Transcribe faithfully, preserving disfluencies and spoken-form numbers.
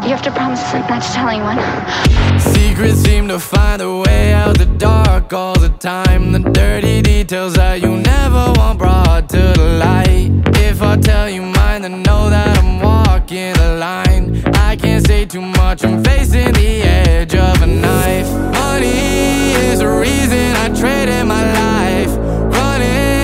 You have to promise not to tell anyone. Secrets seem to find their way out the dark all the time. The dirty details that you never want brought to the light. If I tell you mine, then know that I'm walking the line. I can't say too much, I'm facing the edge of a knife. Money is the reason I traded my life, running